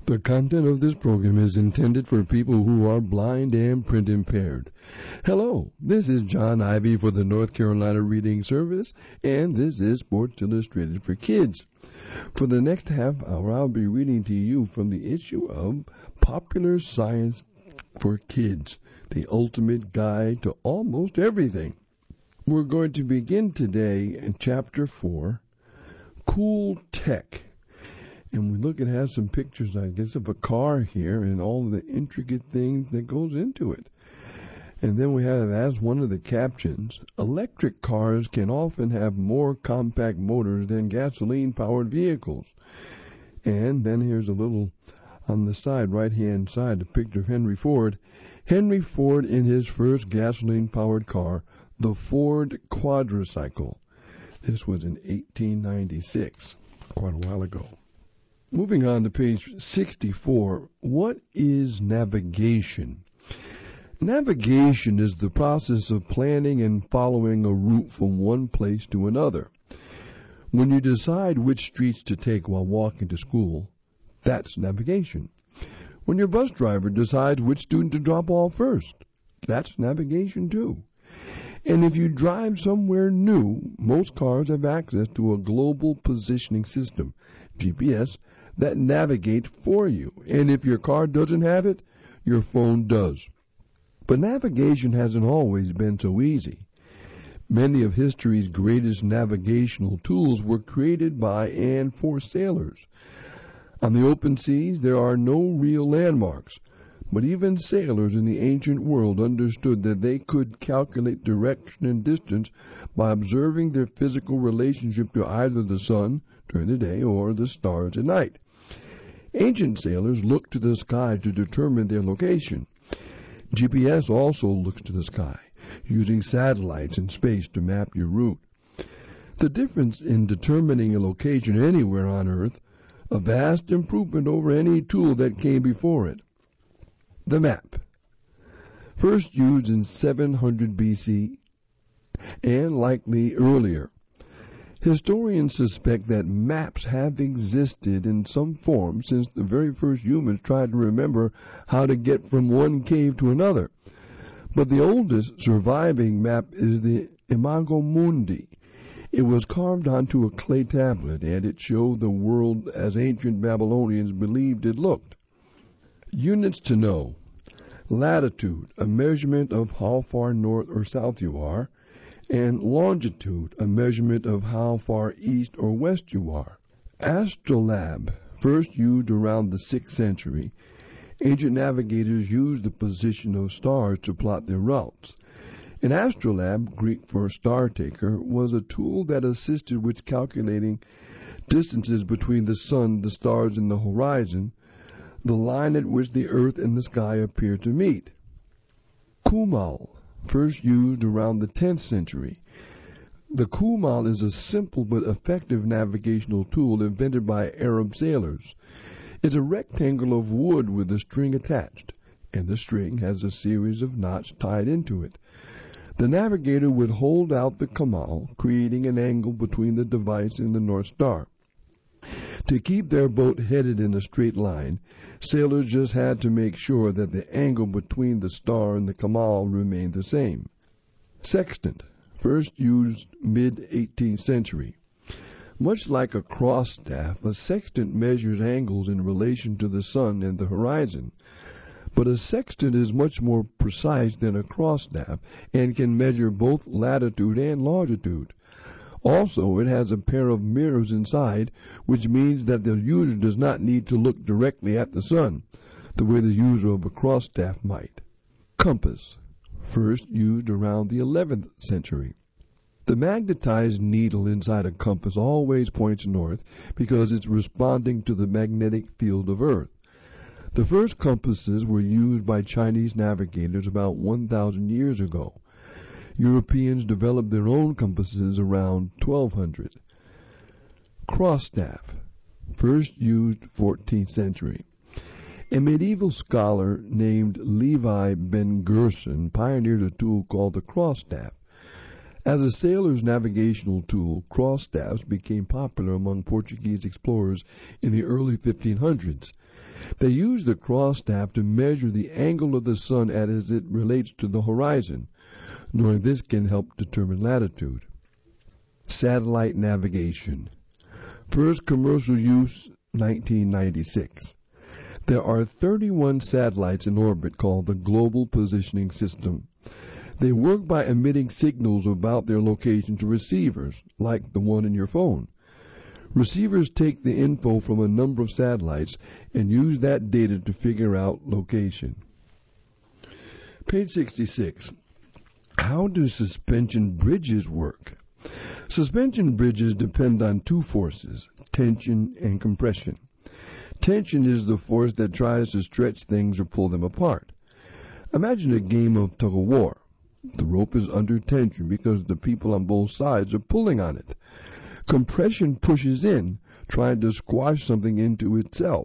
The content of this program is intended for people who are blind and print impaired. Hello, this is John Ivy for the North Carolina Reading Service, and this is Sports Illustrated for Kids. For the next half hour, I'll be reading to you from the issue of Popular Science for Kids, the ultimate guide to almost everything. We're going to begin today in Chapter 4, Cool Tech. And we look and have some pictures, I guess, of a car here and all the intricate things that goes into it. And then we have, as one of the captions, electric cars can often have more compact motors than gasoline-powered vehicles. And then here's a little, on the side, right-hand side, a picture of Henry Ford. Henry Ford in his first gasoline-powered car, the Ford Quadricycle. This was in 1896, quite a while ago. Moving on to page 64, what is navigation? Navigation is the process of planning and following a route from one place to another. When you decide which streets to take while walking to school, that's navigation. When your bus driver decides which student to drop off first, that's navigation too. And if you drive somewhere new, most cars have access to a global positioning system, GPS, that navigate for you. And if your car doesn't have it, your phone does. But navigation hasn't always been so easy. Many of history's greatest navigational tools were created by and for sailors. On the open seas, there are no real landmarks, but even sailors in the ancient world understood that they could calculate direction and distance by observing their physical relationship to either the sun during the day or the stars at night. Ancient sailors looked to the sky to determine their location. GPS also looks to the sky, using satellites in space to map your route. The difference in determining a location anywhere on Earth, a vast improvement over any tool that came before it. The map, first used in 700 BC and likely earlier. Historians suspect that maps have existed in some form since the very first humans tried to remember how to get from one cave to another. But the oldest surviving map is the Imago Mundi. It was carved onto a clay tablet, and it showed the world as ancient Babylonians believed it looked. Units to know. Latitude, a measurement of how far north or south you are, and longitude, a measurement of how far east or west you are. Astrolabe, first used around the 6th century. Ancient navigators used the position of stars to plot their routes. An astrolabe, Greek for star taker, was a tool that assisted with calculating distances between the sun, the stars, and the horizon, the line at which the earth and the sky appear to meet. Kumal, first used around the 10th century. The kumal is a simple but effective navigational tool invented by Arab sailors. It's a rectangle of wood with a string attached, and the string has a series of knots tied into it. The navigator would hold out the kumal, creating an angle between the device and the North Star. To keep their boat headed in a straight line, sailors just had to make sure that the angle between the star and the kumal remained the same. Sextant, first used mid-18th century. Much like a cross staff, a sextant measures angles in relation to the sun and the horizon. But a sextant is much more precise than a cross staff and can measure both latitude and longitude. Also, it has a pair of mirrors inside, which means that the user does not need to look directly at the sun, the way the user of a cross staff might. Compass, first used around the 11th century. The magnetized needle inside a compass always points north because it's responding to the magnetic field of Earth. The first compasses were used by Chinese navigators about 1,000 years ago. Europeans developed their own compasses around 1200. Cross staff, first used 14th century. A medieval scholar named Levi Ben Gerson pioneered a tool called the cross staff. As a sailor's navigational tool, cross staffs became popular among Portuguese explorers in the early 1500s. They used the cross staff to measure the angle of the sun as it relates to the horizon. Knowing this can help determine latitude. Satellite navigation. First commercial use, 1996. There are 31 satellites in orbit called the Global Positioning System. They work by emitting signals about their location to receivers, like the one in your phone. Receivers take the info from a number of satellites and use that data to figure out location. Page 66. How do suspension bridges work? Suspension bridges depend on two forces, tension and compression. Tension is the force that tries to stretch things or pull them apart. Imagine a game of tug-of-war. The rope is under tension because the people on both sides are pulling on it. Compression pushes in, trying to squash something into itself.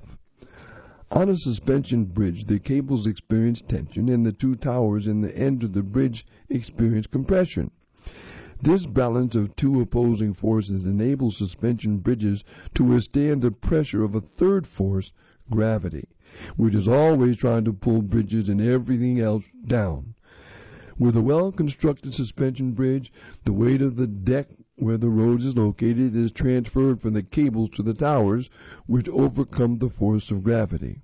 On a suspension bridge, the cables experience tension and the two towers in the end of the bridge experience compression. This balance of two opposing forces enables suspension bridges to withstand the pressure of a third force, gravity, which is always trying to pull bridges and everything else down. With a well-constructed suspension bridge, the weight of the deck where the road is located is transferred from the cables to the towers, which overcome the force of gravity.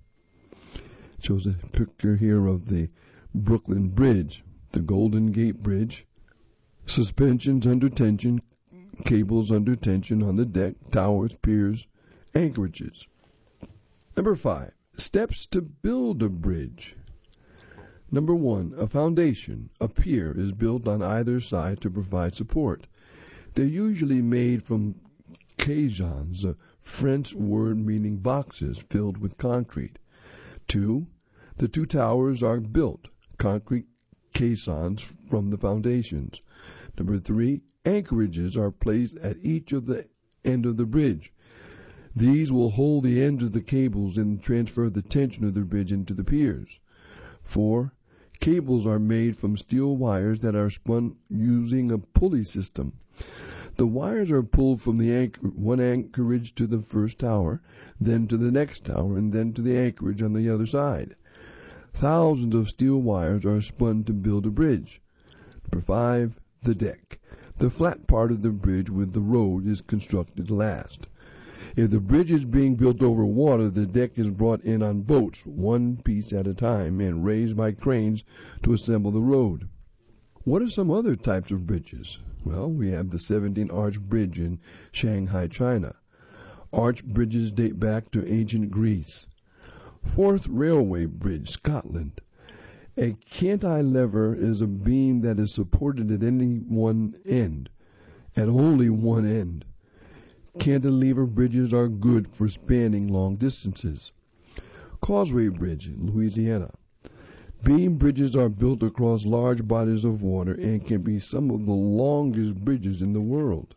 It shows a picture here of the Brooklyn Bridge, the Golden Gate Bridge. Suspensions under tension, cables under tension on the deck, towers, piers, anchorages. Number 5. Steps to build a bridge. Number 1. A foundation. A pier is built on either side to provide support. They're usually made from caissons, a French word meaning boxes filled with concrete. 2. The two towers are built, concrete caissons from the foundations. Number 3. Anchorages are placed at each of the end of the bridge. These will hold the ends of the cables and transfer the tension of the bridge into the piers. 4. Cables are made from steel wires that are spun using a pulley system. The wires are pulled from the one anchorage to the first tower, then to the next tower, and then to the anchorage on the other side. Thousands of steel wires are spun to build a bridge. Number 5. The deck. The flat part of the bridge with the road is constructed last. If the bridge is being built over water, the deck is brought in on boats, one piece at a time, and raised by cranes to assemble the road. What are some other types of bridges? Well, we have the 17-arch bridge in Shanghai, China. Arch bridges date back to ancient Greece. Forth Railway Bridge, Scotland. A cantilever is a beam that is supported at any one end, at only one end. Cantilever bridges are good for spanning long distances. Causeway Bridge in Louisiana. Beam bridges are built across large bodies of water and can be some of the longest bridges in the world.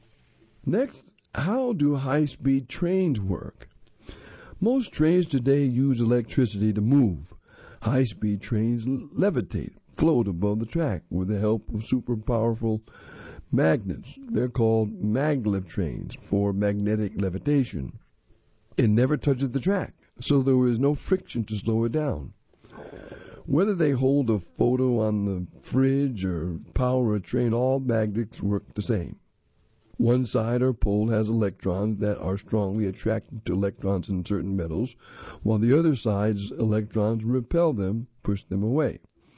Next, how do high-speed trains work? Most trains today use electricity to move. High-speed trains levitate, float above the track with the help of super powerful magnets. They're called maglev trains for magnetic levitation. It never touches the track, so there is no friction to slow it down. Whether they hold a photo on the fridge or power a train, all magnets work the same. One side or pole has electrons that are strongly attracted to electrons in certain metals, while the other side's electrons repel them, push them away.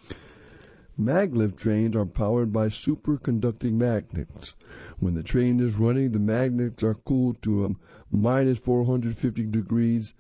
Maglev trains are powered by superconducting magnets. When the train is running, the magnets are cooled to a minus 450 degrees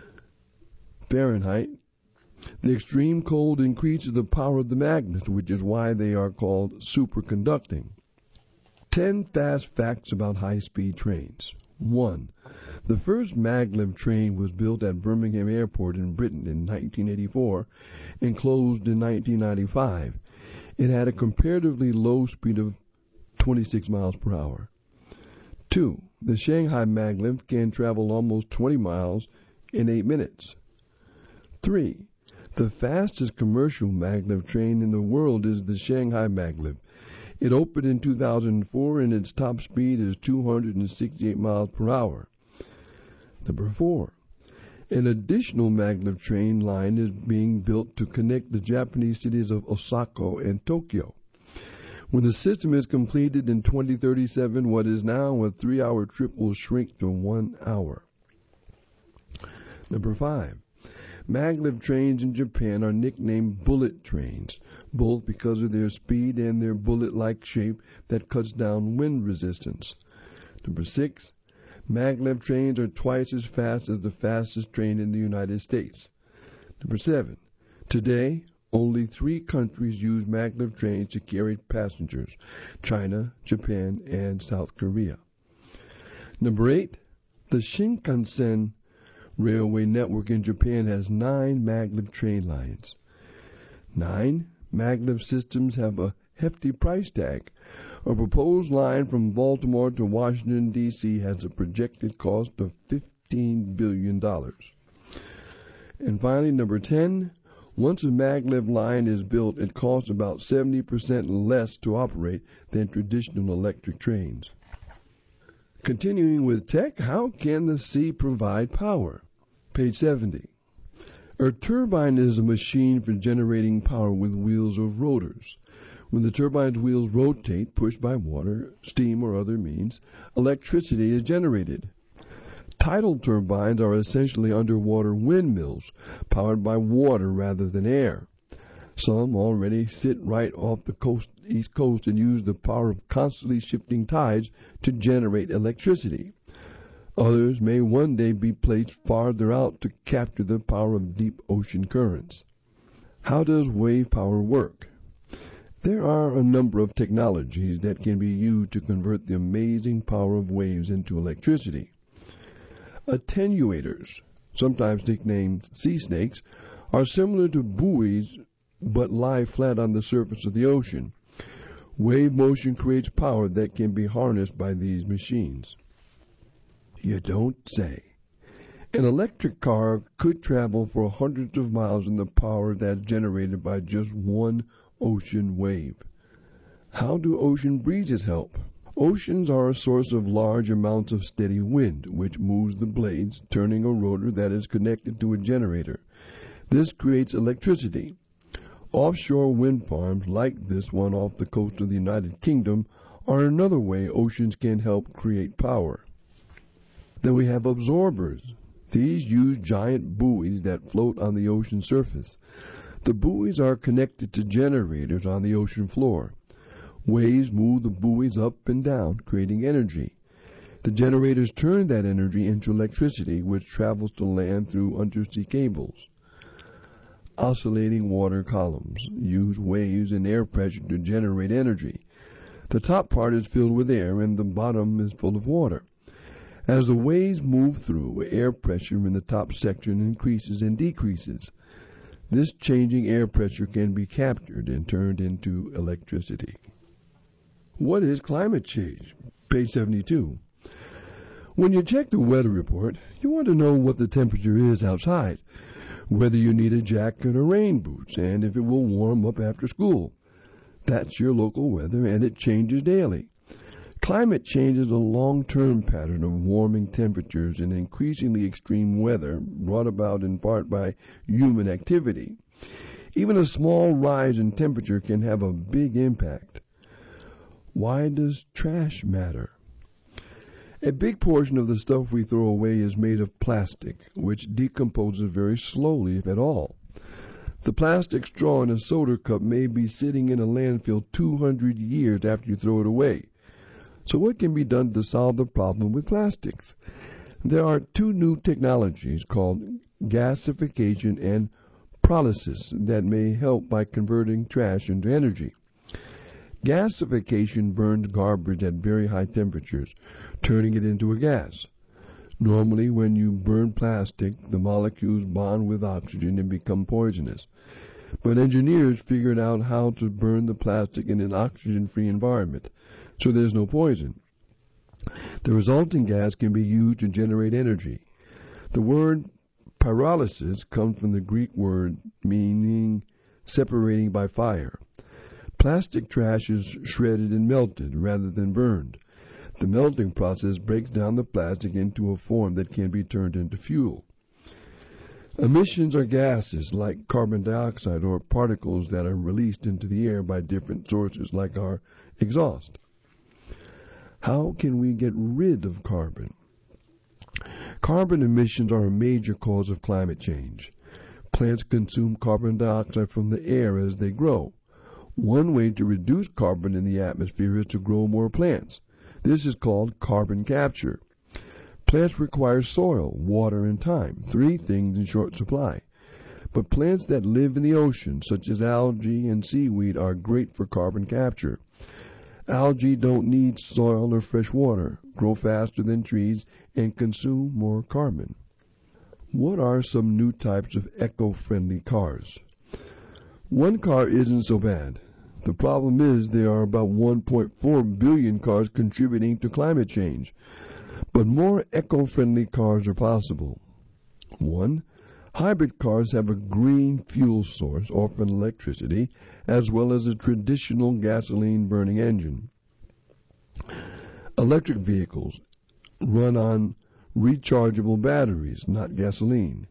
Fahrenheit. The extreme cold increases the power of the magnets, which is why they are called superconducting. 10 fast facts about high-speed trains. 1. The first maglev train was built at Birmingham Airport in Britain in 1984 and closed in 1995. It had a comparatively low speed of 26 miles per hour. 2. The Shanghai maglev can travel almost 20 miles in 8 minutes. 3. The fastest commercial maglev train in the world is the Shanghai maglev. It opened in 2004 and its top speed is 268 miles per hour. Number 4. An additional maglev train line is being built to connect the Japanese cities of Osaka and Tokyo. When the system is completed in 2037, what is now a 3-hour trip will shrink to 1 hour. Number 5. Maglev trains in Japan are nicknamed bullet trains, both because of their speed and their bullet-like shape that cuts down wind resistance. Number 6. Maglev trains are twice as fast as the fastest train in the United States. Number 7. Today, only 3 countries use maglev trains to carry passengers: China, Japan, and South Korea. Number 8. The Shinkansen railway network in Japan has 9 maglev train lines. 9. Maglev systems have a hefty price tag. A proposed line from Baltimore to Washington, D.C. has a projected cost of $15 billion. And finally, number 10, once a maglev line is built, it costs about 70% less to operate than traditional electric trains. Continuing with tech, how can the sea provide power? Page 70. A turbine is a machine for generating power with wheels or rotors. When the turbine's wheels rotate, pushed by water, steam, or other means, electricity is generated. Tidal turbines are essentially underwater windmills, powered by water rather than air. Some already sit right off the east coast and use the power of constantly shifting tides to generate electricity. Others may one day be placed farther out to capture the power of deep ocean currents. How does wave power work? There are a number of technologies that can be used to convert the amazing power of waves into electricity. Attenuators, sometimes nicknamed sea snakes, are similar to buoys but lie flat on the surface of the ocean. Wave motion creates power that can be harnessed by these machines. You don't say. An electric car could travel for hundreds of miles in the power that's generated by just one ocean wave. How do ocean breezes help? Oceans are a source of large amounts of steady wind, which moves the blades, turning a rotor that is connected to a generator. This creates electricity. Offshore wind farms, like this one off the coast of the United Kingdom, are another way oceans can help create power. Then we have absorbers. These use giant buoys that float on the ocean surface. The buoys are connected to generators on the ocean floor. Waves move the buoys up and down, creating energy. The generators turn that energy into electricity, which travels to land through undersea cables. Oscillating water columns use waves and air pressure to generate energy. The top part is filled with air and the bottom is full of water. As the waves move through, air pressure in the top section increases and decreases. This changing air pressure can be captured and turned into electricity. What is climate change? Page 72. When you check the weather report, you want to know what the temperature is outside, whether you need a jacket or rain boots, and if it will warm up after school. That's your local weather, and it changes daily. Climate change is a long-term pattern of warming temperatures and increasingly extreme weather brought about in part by human activity. Even a small rise in temperature can have a big impact. Why does trash matter? A big portion of the stuff we throw away is made of plastic, which decomposes very slowly, if at all. The plastic straw in a soda cup may be sitting in a landfill 200 years after you throw it away. So what can be done to solve the problem with plastics? There are 2 new technologies called gasification and pyrolysis that may help by converting trash into energy. Gasification burns garbage at very high temperatures, turning it into a gas. Normally, when you burn plastic, the molecules bond with oxygen and become poisonous. But engineers figured out how to burn the plastic in an oxygen-free environment, so there's no poison. The resulting gas can be used to generate energy. The word pyrolysis comes from the Greek word meaning separating by fire. Plastic trash is shredded and melted rather than burned. The melting process breaks down the plastic into a form that can be turned into fuel. Emissions are gases like carbon dioxide or particles that are released into the air by different sources like our exhaust. How can we get rid of carbon? Carbon emissions are a major cause of climate change. Plants consume carbon dioxide from the air as they grow. One way to reduce carbon in the atmosphere is to grow more plants. This is called carbon capture. Plants require soil, water, and time, 3 things in short supply. But plants that live in the ocean, such as algae and seaweed, are great for carbon capture. Algae don't need soil or fresh water, grow faster than trees, and consume more carbon. What are some new types of eco-friendly cars? One car isn't so bad. The problem is there are about 1.4 billion cars contributing to climate change. But more eco-friendly cars are possible. 1. Hybrid cars have a green fuel source, often electricity, as well as a traditional gasoline-burning engine. Electric vehicles run on rechargeable batteries, not gasoline.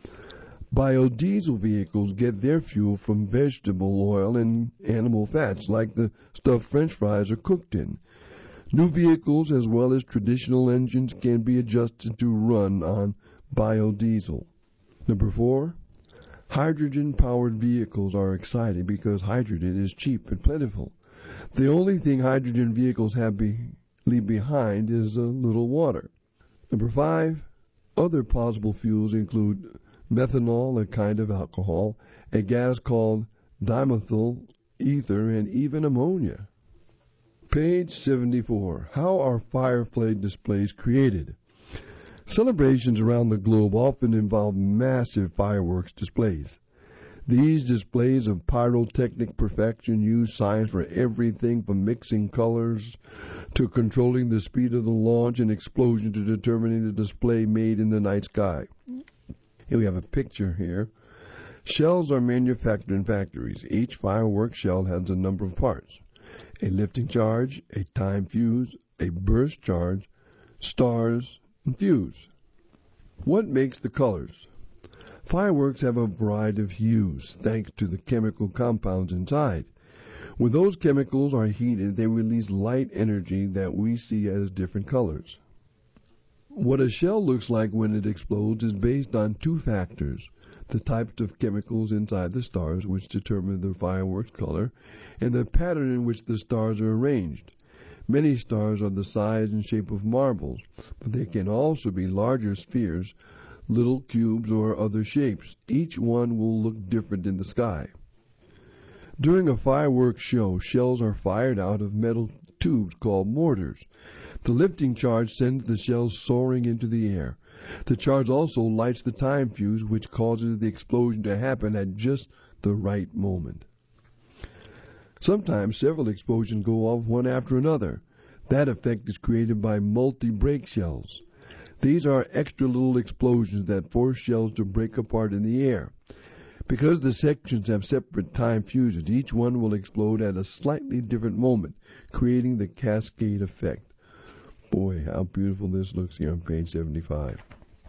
Biodiesel vehicles get their fuel from vegetable oil and animal fats, like the stuff French fries are cooked in. New vehicles, as well as traditional engines, can be adjusted to run on biodiesel. Number 4, hydrogen-powered vehicles are exciting because hydrogen is cheap and plentiful. The only thing hydrogen vehicles leave behind is a little water. Number 5, other possible fuels include methanol, a kind of alcohol, a gas called dimethyl ether, and even ammonia. Page 74. How are firefly displays created? Celebrations around the globe often involve massive fireworks displays. These displays of pyrotechnic perfection use science for everything from mixing colors to controlling the speed of the launch and explosion to determining the display made in the night sky. Here we have a picture here. Shells are manufactured in factories. Each firework shell has a number of parts: a lifting charge, a time fuse, a burst charge, stars, and fuse. What makes the colors? Fireworks have a variety of hues thanks to the chemical compounds inside. When those chemicals are heated, they release light energy that we see as different colors. What a shell looks like when it explodes is based on 2 factors: the types of chemicals inside the stars, which determine the fireworks color, and the pattern in which the stars are arranged. Many stars are the size and shape of marbles, but they can also be larger spheres, little cubes, or other shapes. Each one will look different in the sky. During a fireworks show, shells are fired out of metal tubes called mortars. The lifting charge sends the shells soaring into the air. The charge also lights the time fuse, which causes the explosion to happen at just the right moment. Sometimes several explosions go off one after another. That effect is created by multi-break shells. These are extra little explosions that force shells to break apart in the air. Because the sections have separate time fuses, each one will explode at a slightly different moment, creating the cascade effect. Boy, how beautiful this looks here on page 75.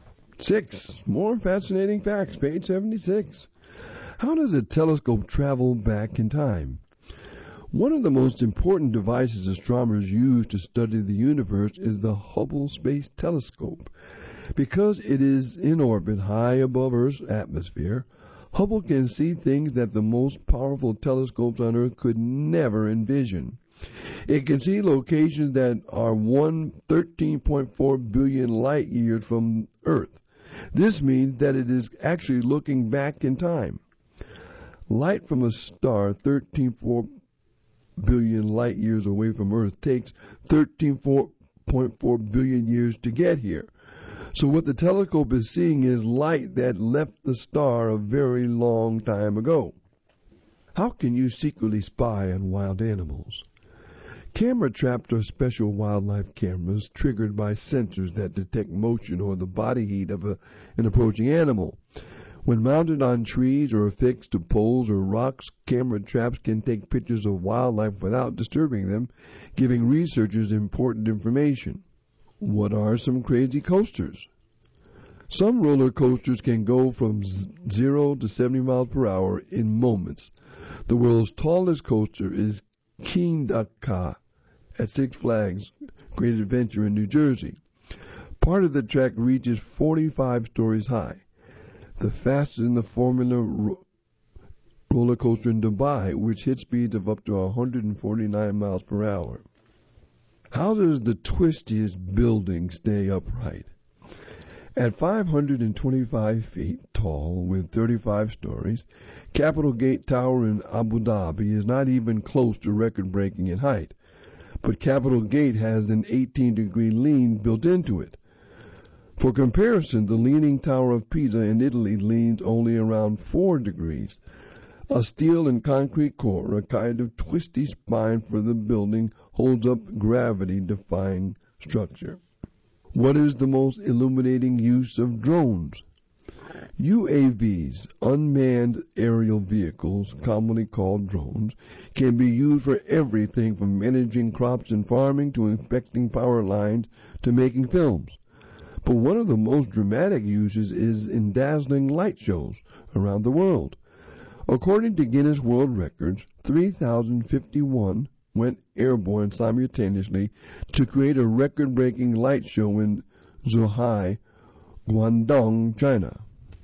6. More fascinating facts, page 76. How does a telescope travel back in time? One of the most important devices astronomers use to study the universe is the Hubble Space Telescope. Because it is in orbit high above Earth's atmosphere, Hubble can see things that the most powerful telescopes on Earth could never envision. It can see locations that are 13.4 billion light years from Earth. This means that it is actually looking back in time. Light from a star 13.4 billion light years away from Earth takes 13.4 billion years to get here. So what the telescope is seeing is light that left the star a very long time ago. How can you secretly spy on wild animals? Camera traps are special wildlife cameras triggered by sensors that detect motion or the body heat of an approaching animal. When mounted on trees or affixed to poles or rocks, camera traps can take pictures of wildlife without disturbing them, giving researchers important information. What are some crazy coasters? Some roller coasters can go from 0 to 70 miles per hour in moments. The world's tallest coaster is King Dakar at Six Flags Great Adventure in New Jersey. Part of the track reaches 45 stories high. The fastest in the Formula roller coaster in Dubai, which hits speeds of up to 149 miles per hour. How does the twistiest building stay upright? At 525 feet tall with 35 stories, Capitol Gate Tower in Abu Dhabi is not even close to record-breaking in height. But Capitol Gate has an 18-degree lean built into it. For comparison, the Leaning Tower of Pisa in Italy leans only around 4 degrees. A steel and concrete core, a kind of twisty spine for the building, holds up gravity-defying structure. What is the most illuminating use of drones? UAVs, unmanned aerial vehicles, commonly called drones, can be used for everything from managing crops and farming to inspecting power lines to making films. But one of the most dramatic uses is in dazzling light shows around the world. According to Guinness World Records, 3,051 went airborne simultaneously to create a record-breaking light show in Zhuhai, Guangdong, China.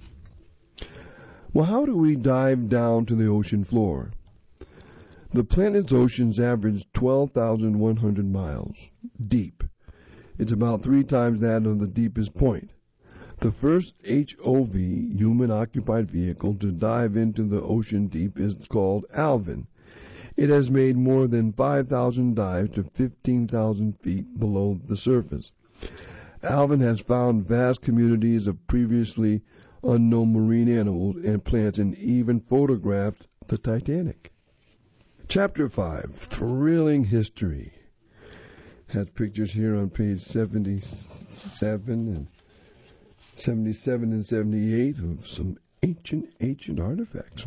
Well, how do we dive down to the ocean floor? The planet's oceans average 12,100 miles deep. It's about 3 times that of the deepest point. The first HOV, human-occupied vehicle, to dive into the ocean deep is called Alvin. It has made more than 5,000 dives to 15,000 feet below the surface. Alvin has found vast communities of previously unknown marine animals and plants and even photographed the Titanic. Chapter 5, Thrilling History. Has pictures here on page 77 and 78 of some ancient artifacts.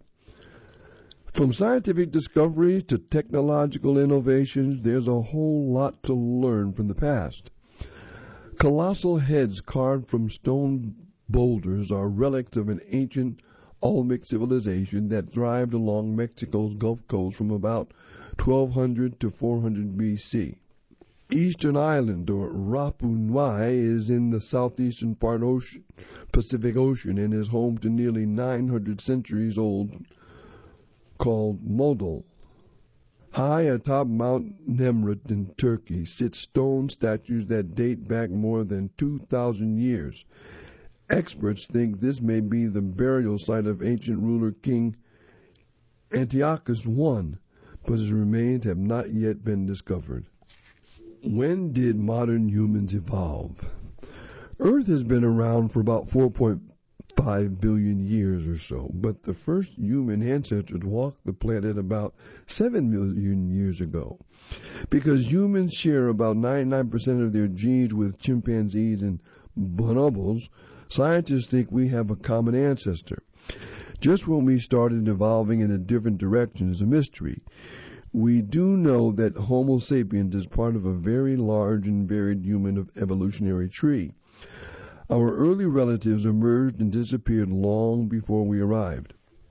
From scientific discoveries to technological innovations, there's a whole lot to learn from the past. Colossal heads carved from stone boulders are relics of an ancient Olmec civilization that thrived along Mexico's Gulf Coast from about 1200 to 400 BC. Eastern Island, or Rapa Nui, is in the southeastern part of Pacific Ocean and is home to nearly 900 centuries old called Modal. High atop Mount Nemrut in Turkey sit stone statues that date back more than 2,000 years. Experts think this may be the burial site of ancient ruler King Antiochus I, but his remains have not yet been discovered. When did modern humans evolve? Earth has been around for about 4.5 billion years or so, but the first human ancestors walked the planet about 7 million years ago. Because humans share about 99% of their genes with chimpanzees and bonobos, scientists think we have a common ancestor. Just when we started evolving in a different direction is a mystery. We do know that Homo sapiens is part of a very large and varied human evolutionary tree. Our early relatives emerged and disappeared long before we arrived.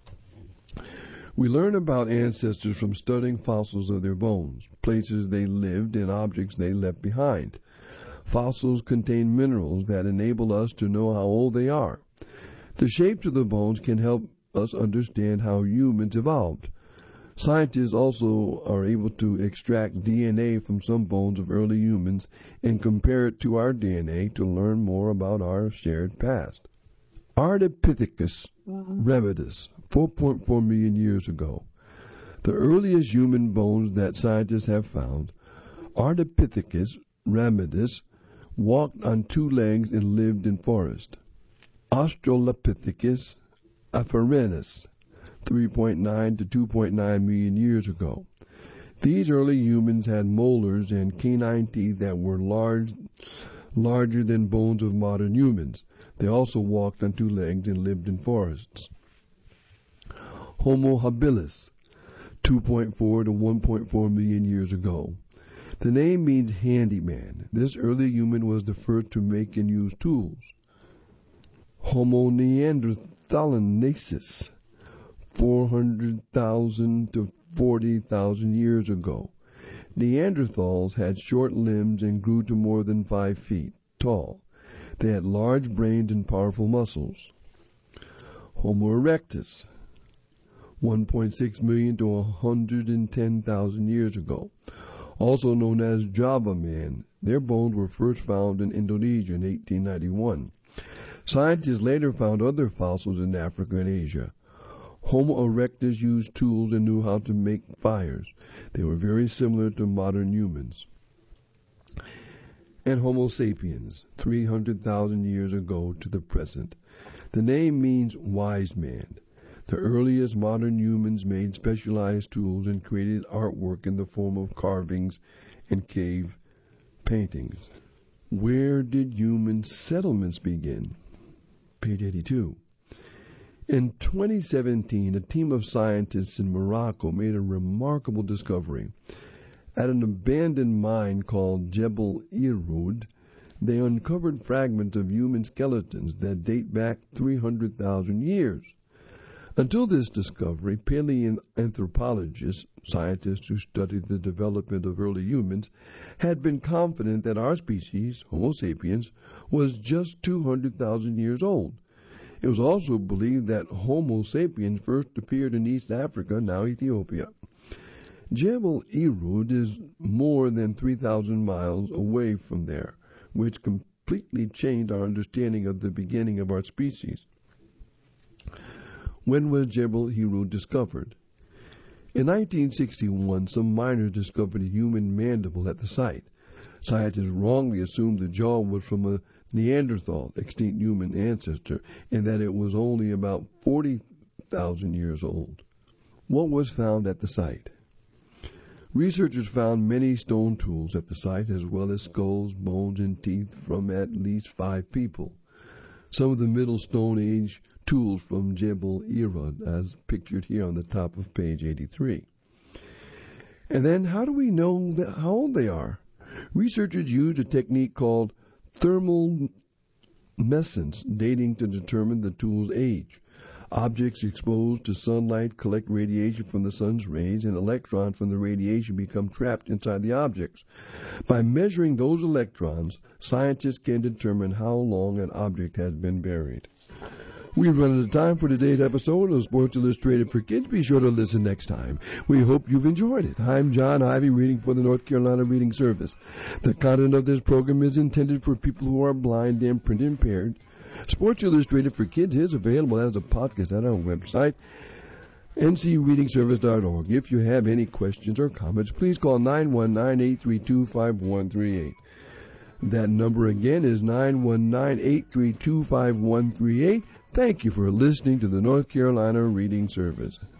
We learn about ancestors from studying fossils of their bones, places they lived, and objects they left behind. Fossils contain minerals that enable us to know how old they are. The shapes of the bones can help us understand how humans evolved. Scientists also are able to extract DNA from some bones of early humans and compare it to our DNA to learn more about our shared past. Ardipithecus ramidus, 4.4 million years ago. The earliest human bones that scientists have found, Ardipithecus ramidus, walked on 2 legs and lived in forest. Australopithecus afarensis, 3.9 to 2.9 million years ago. These early humans had molars and canine teeth that were larger than bones of modern humans. They also walked on two legs and lived in forests. Homo habilis, 2.4 to 1.4 million years ago. The name means handyman. This early human was the first to make and use tools. Homo neanderthalensis, 400,000 to 40,000 years ago. Neanderthals had short limbs and grew to more than 5 feet tall. They had large brains and powerful muscles. Homo erectus, 1.6 million to 110,000 years ago. Also known as Java man. Their bones were first found in Indonesia in 1891. Scientists later found other fossils in Africa and Asia. Homo erectus used tools and knew how to make fires. They were very similar to modern humans. And Homo sapiens, 300,000 years ago to the present. The name means wise man. The earliest modern humans made specialized tools and created artwork in the form of carvings and cave paintings. Where did human settlements begin? Page 82. In 2017, a team of scientists in Morocco made a remarkable discovery. At an abandoned mine called Jebel Irhoud, they uncovered fragments of human skeletons that date back 300,000 years. Until this discovery, paleoanthropologists, scientists who studied the development of early humans, had been confident that our species, Homo sapiens, was just 200,000 years old. It was also believed that Homo sapiens first appeared in East Africa, now Ethiopia. Jebel Irhoud is more than 3,000 miles away from there, which completely changed our understanding of the beginning of our species. When was Jebel Irhoud discovered? In 1961, some miners discovered a human mandible at the site. Scientists wrongly assumed the jaw was from a Neanderthal, extinct human ancestor, and that it was only about 40,000 years old. What was found at the site? Researchers found many stone tools at the site, as well as skulls, bones, and teeth from at least 5 people. Some of the Middle Stone Age tools from Jebel Irhoud, as pictured here on the top of page 83. And then how do we know how old they are? Researchers used a technique called thermal mesence dating to determine the tool's age. Objects exposed to sunlight collect radiation from the sun's rays, and electrons from the radiation become trapped inside the objects. By measuring those electrons, scientists can determine how long an object has been buried. We've run out of time for today's episode of Sports Illustrated for Kids. Be sure to listen next time. We hope you've enjoyed it. I'm John Ivy, reading for the North Carolina Reading Service. The content of this program is intended for people who are blind and print impaired. Sports Illustrated for Kids is available as a podcast at our website, ncreadingservice.org. If you have any questions or comments, please call 919-832-5138. That number again is 919-832-5138. Thank you for listening to the North Carolina Reading Service.